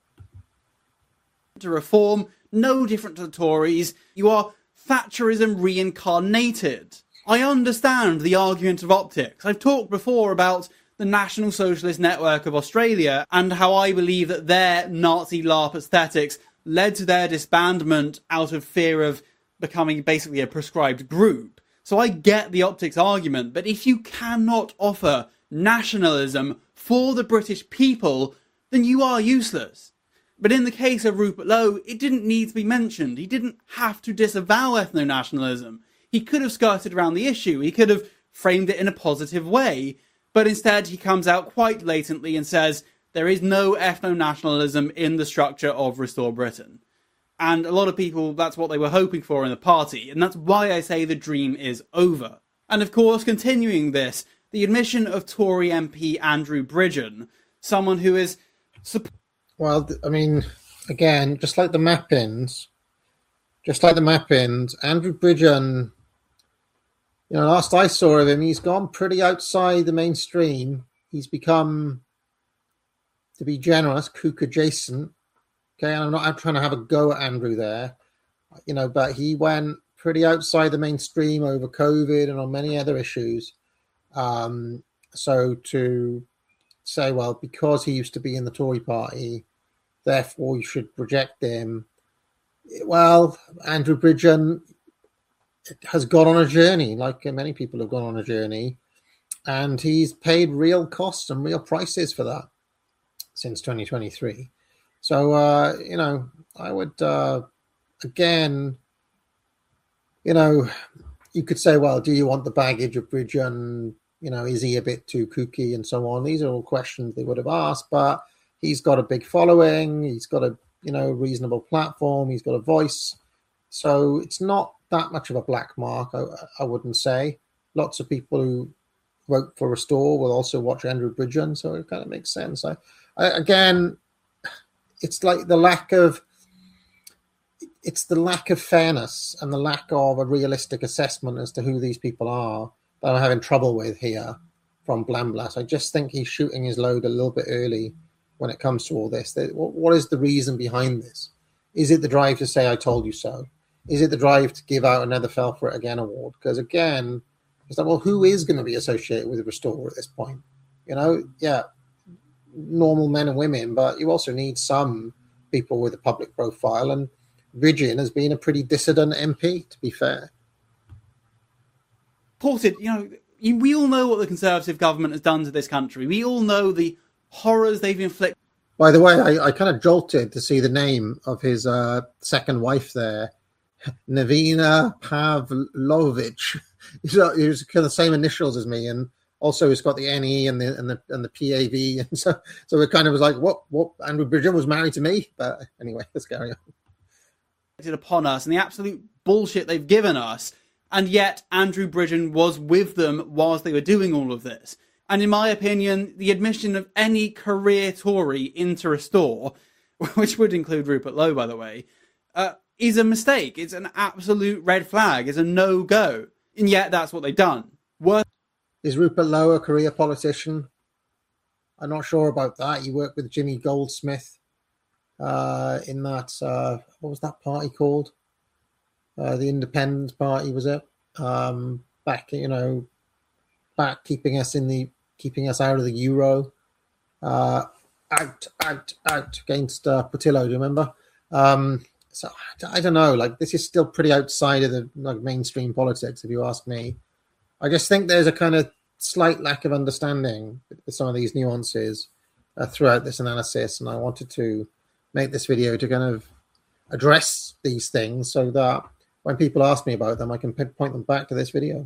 To reform, no different to the Tories. You are Thatcherism reincarnated. I understand the argument of optics. I've talked before about the National Socialist Network of Australia and how I believe that their Nazi LARP aesthetics led to their disbandment out of fear of becoming basically a prescribed group. So I get the optics argument, but if you cannot offer nationalism for the British people, then you are useless. But in the case of Rupert Lowe, it didn't need to be mentioned. He didn't have to disavow ethno-nationalism. He could have skirted around the issue. He could have framed it in a positive way. But instead, he comes out quite blatantly and says there is no ethno-nationalism in the structure of Restore Britain. And a lot of people, that's what they were hoping for in the party. And that's why I say the dream is over. And of course, continuing this, the admission of Tory M P Andrew Bridgen, someone who is... Supp- well, I mean, again, just like the map-ins, just like the map-ins, Andrew Bridgen, you know, last I saw of him, he's gone pretty outside the mainstream. He's become, to be generous, kook adjacent. Okay, and I'm not I'm trying to have a go at Andrew there, you know, but he went pretty outside the mainstream over COVID and on many other issues. Um, so to say, well, because he used to be in the Tory party, therefore you should reject him. Well, Andrew Bridgen has gone on a journey, like many people have gone on a journey. and he's paid real costs and real prices for that since twenty twenty-three. So, uh, you know, I would, uh, again, you know, you could say, well, do you want the baggage of Bridgen? You know, is he a bit too kooky and so on? These are all questions they would have asked, but he's got a big following. He's got a, you know, reasonable platform. He's got a voice. So it's not that much of a black mark, I, I wouldn't say. Lots of people who vote for Restore will also watch Andrew Bridgen, so it kind of makes sense. I, I again, it's like the lack of, it's the lack of fairness and the lack of a realistic assessment as to who these people are that I'm having trouble with here from Blamblas. I just think he's shooting his load a little bit early when it comes to all this. What is the reason behind this? Is it the drive to say, I told you so? Is it the drive to give out another Fell for It Again award? Because again, it's like, well, who is going to be associated with Restore at this point? You know, yeah, normal men and women, but you also need some people with a public profile. And Bridgen has been a pretty dissident M P, to be fair. Ported, you know, we all know what the Conservative government has done to this country. We all know the horrors they've inflicted. By the way, I, I kind of jolted to see the name of his uh, second wife there, Nevena Pavlovich. He's got the same initials as me, and also he's got the N E and the and the and the P A V, and so so it kind of was like, what what Andrew Bridgen was married to me, but anyway, let's carry on. Upon us and the absolute bullshit they've given us, and yet Andrew Bridgen was with them whilst they were doing all of this. And in my opinion, the admission of any career Tory into Restore, which would include Rupert Lowe, by the way, uh, is a mistake. It's an absolute red flag. It's a no-go. And yet that's what they've done. Worth- is Rupert Lowe a career politician? I'm not sure about that. He worked with Jimmy Goldsmith uh, in that, uh, what was that party called? Uh, the Independence Party, was it? Um, back, you know, back keeping us in the, keeping us out of the Euro. Uh, out, out, out against uh, Portillo, do you remember? Um, so I don't know, like this is still pretty outside of the like mainstream politics, if you ask me. I just think there's a kind of slight lack of understanding with some of these nuances uh, throughout this analysis, and I wanted to make this video to kind of address these things so that when people ask me about them, I can point them back to this video.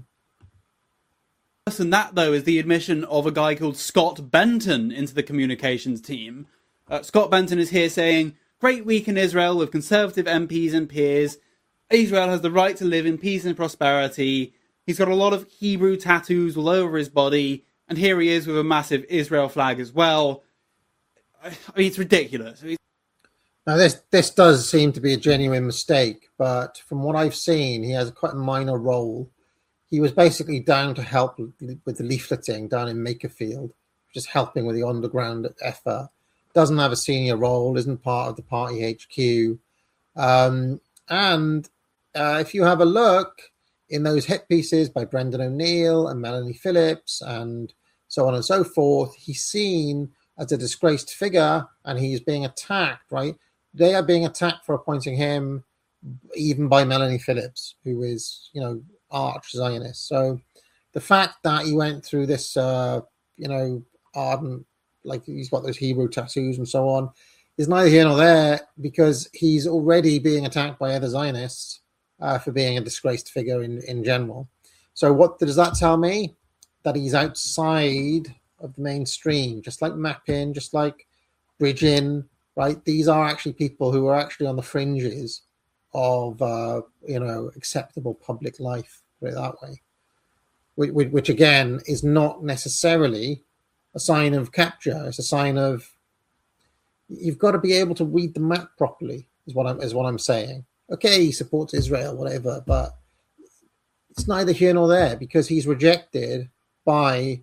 And that, though, is the admission of a guy called Scott Benton into the communications team. Uh, Scott Benton is here saying, great week in Israel with Conservative M Ps and peers. Israel has the right to live in peace and prosperity. He's got a lot of Hebrew tattoos all over his body. And here he is with a massive Israel flag as well. I mean, it's ridiculous. Now, this, this does seem to be a genuine mistake, but from what I've seen, he has quite a minor role. He was basically down to help with the leafleting down in Makerfield, just helping with the underground effort. Doesn't have a senior role, isn't part of the party H Q. Um, and uh, if you have a look in those hit pieces by Brendan O'Neill and Melanie Phillips and so on and so forth, he's seen as a disgraced figure and he's being attacked, right? They are being attacked for appointing him even by Melanie Phillips, who is, you know, arch Zionist. So the fact that he went through this, uh, you know, ardent, like he's got those Hebrew tattoos and so on, is neither here nor there because he's already being attacked by other Zionists uh, for being a disgraced figure in, in general. So what does that tell me? That he's outside of the mainstream, just like Mappin, just like Bridgen, right? These are actually people who are actually on the fringes of, uh, you know, acceptable public life, put it that way, which, which again is not necessarily a sign of capture. It's a sign of you've got to be able to read the map properly. Is what I'm is what I'm saying. Okay, he supports Israel, whatever, but it's neither here nor there because he's rejected by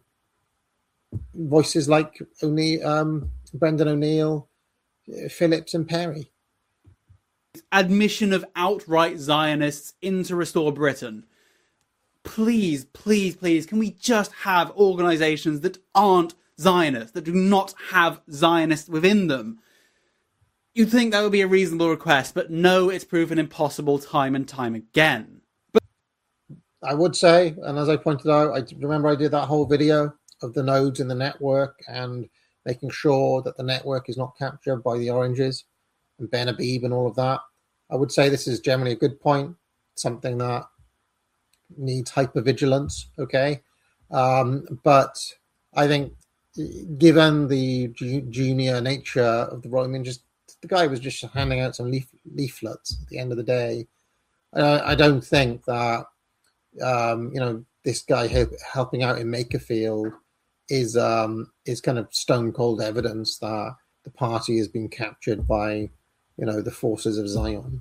voices like O'Neill, um, Brendan O'Neill, Phillips, and Perry. Admission of outright Zionists into Restore Britain. Please, please, please, can we just have organisations that aren't Zionists, that do not have Zionists within them? You'd think that would be a reasonable request, but no, it's proven impossible time and time again. But I would say, and as I pointed out, I remember I did that whole video of the nodes in the network and making sure that the network is not captured by the oranges and Ben Habib and all of that. I would say this is generally a good point, something that needs hypervigilance, okay? Um, but I think given the ju- junior nature of the role, I mean, just the guy was just handing out some leaf- leaflets at the end of the day. I, I don't think that, um, you know, this guy help, helping out in Makerfield is um, is kind of stone cold evidence that the party has been captured by, you know, the forces of Zion.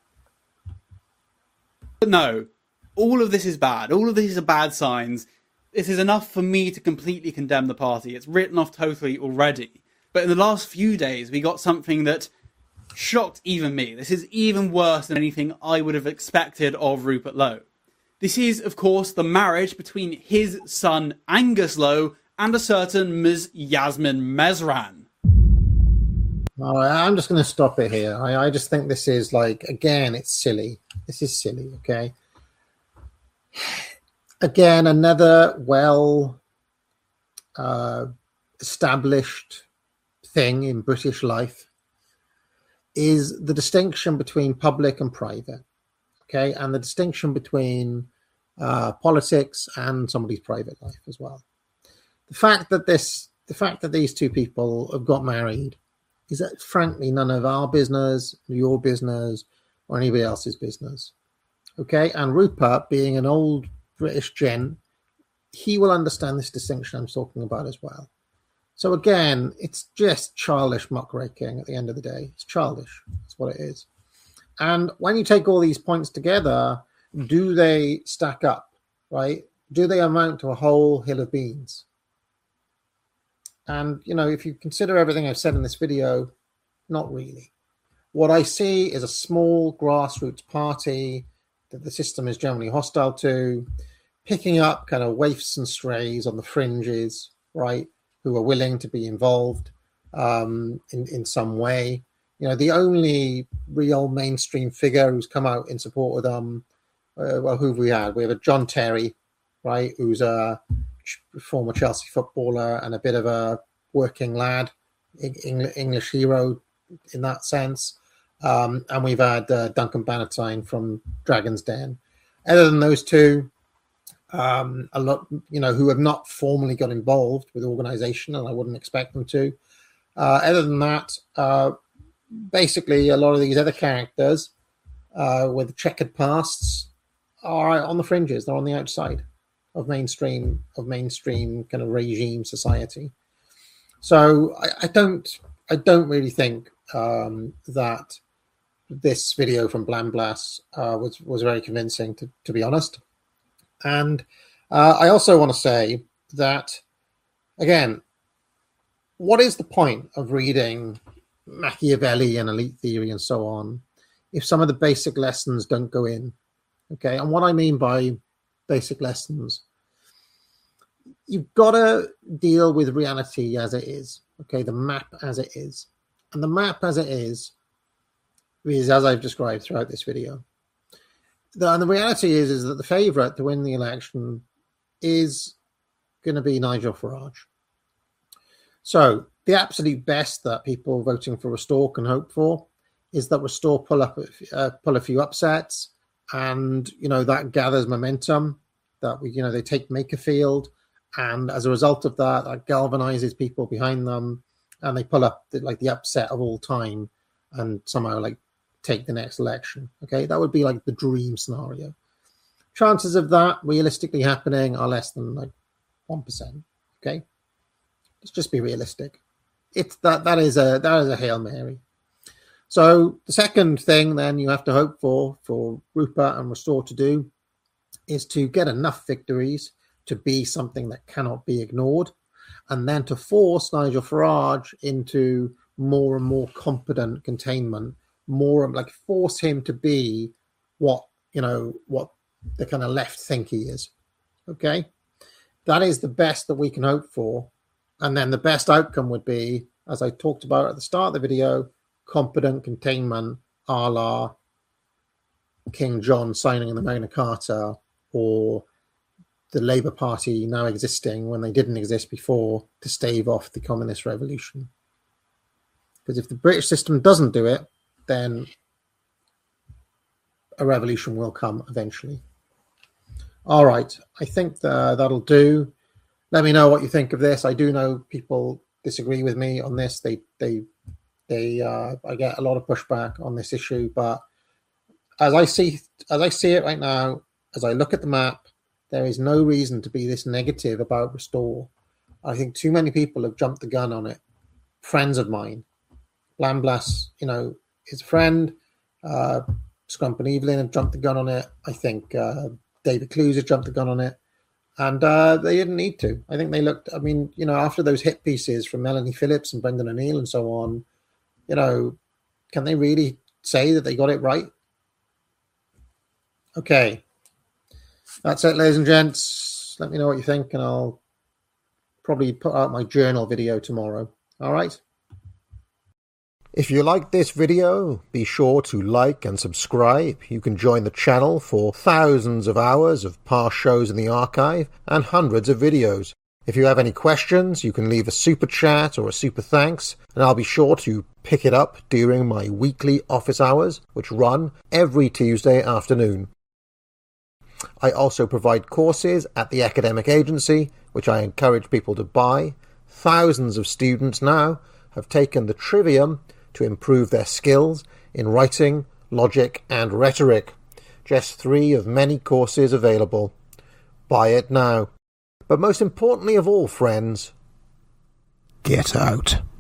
But no, all of this is bad. All of these are bad signs. This is enough for me to completely condemn the party. It's written off totally already. But in the last few days, we got something that shocked even me. This is even worse than anything I would have expected of Rupert Lowe. This is, of course, the marriage between his son Angus Lowe and a certain Miz Yasmin Mezran. All right, I'm just going to stop it here. I, I just think this is like, again, it's silly. This is silly, okay? Again, another well uh, established thing in British life is the distinction between public and private, okay? And the distinction between uh, politics and somebody's private life as well. The fact that this, the fact that these two people have got married is that, frankly, none of our business, your business, or anybody else's business, okay? And Rupert, being an old British gent, he will understand this distinction I'm talking about as well. So again, it's just childish muckraking at the end of the day. It's childish. That's what it is. And when you take all these points together, do they stack up, right? Do they amount to a whole hill of beans? And, you know, if you consider everything I've said in this video, not really. What I see is a small grassroots party that the system is generally hostile to, picking up kind of waifs and strays on the fringes, right, who are willing to be involved um, in, in some way. You know, the only real mainstream figure who's come out in support of them, uh, well, who have we had? We have a John Terry, right, who's a former Chelsea footballer and a bit of a working lad, English hero in that sense. Um, and we've had uh, Duncan Bannatyne from Dragon's Den. Other than those two, um, a lot, you know, who have not formally got involved with organisation, and I wouldn't expect them to. Uh, other than that, uh, basically, a lot of these other characters uh, with checkered pasts are on the fringes. They're on the outside of mainstream of mainstream kind of regime society. So I, I don't I don't really think um, that this video from Blamblas uh, was was very convincing, to, to be honest. And uh, I also want to say that, again, what is the point of reading Machiavelli and elite theory and so on if some of the basic lessons don't go in? Okay, and what I mean by basic lessons, you've got to deal with reality as it is, okay, the map as it is. And the map as it is is as I've described throughout this video. The, and the reality is, is that the favourite to win the election is going to be Nigel Farage. So the absolute best that people voting for Restore can hope for is that Restore pull up uh, pull a few upsets, and you know that gathers momentum. That we, you know, they take Makerfield, and as a result of that, that galvanizes people behind them, and they pull up the, like the upset of all time, and somehow like take the next election. Okay, that would be like the dream scenario. Chances of that realistically happening are less than like one percent. Okay, let's just be realistic. It's that that is a that is a Hail Mary. So the second thing then you have to hope for for Rupert and Restore to do is to get enough victories to be something that cannot be ignored, and then to force Nigel Farage into more and more competent containment, more like force him to be what, you know, what the kind of left think he is. Okay, that is the best that we can hope for. And then the best outcome would be, as I talked about at the start of the video, competent containment a la King John signing in the Magna Carta or the Labour Party now existing when they didn't exist before to stave off the communist revolution. Because if the British system doesn't do it, then a revolution will come eventually. All right, I think the, that'll do. Let me know what you think of this. I do know people disagree with me on this. They, they, they. Uh, I get a lot of pushback on this issue, but as I see, as I see it right now, as I look at the map, there is no reason to be this negative about Restore. I think too many people have jumped the gun on it. Friends of mine, Lamblas, you know, his friend, uh, Scrump and Evelyn have jumped the gun on it. I think uh, David Clues has jumped the gun on it. And uh, they didn't need to. I think they looked, I mean, you know, after those hit pieces from Melanie Phillips and Brendan O'Neill and so on, you know, can they really say that they got it right? Okay. That's it, ladies and gents. Let me know what you think, and I'll probably put out my journal video tomorrow. All right? If you like this video, be sure to like and subscribe. You can join the channel for thousands of hours of past shows in the archive and hundreds of videos. If you have any questions, you can leave a super chat or a super thanks, and I'll be sure to pick it up during my weekly office hours, which run every Tuesday afternoon. I also provide courses at the academic agency, which I encourage people to buy. Thousands of students now have taken the Trivium to improve their skills in writing, logic, and rhetoric. Just three of many courses available. Buy it now. But most importantly of all, friends, get out.